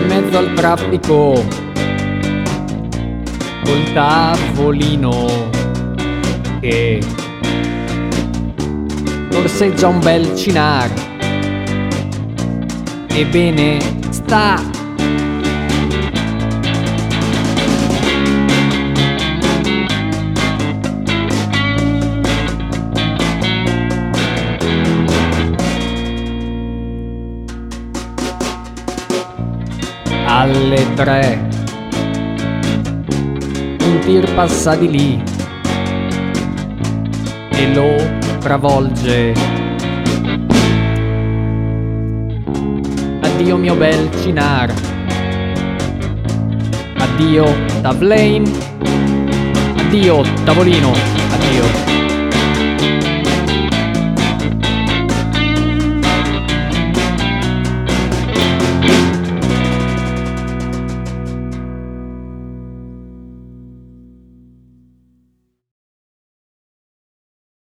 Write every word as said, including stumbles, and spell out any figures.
in mezzo al traffico col tavolino che corseggia un bel cinar. Ebbene sta alle tre un tir passa di lì e lo travolge. Addio mio bel cinar, addio tavlein, addio tavolino, addio.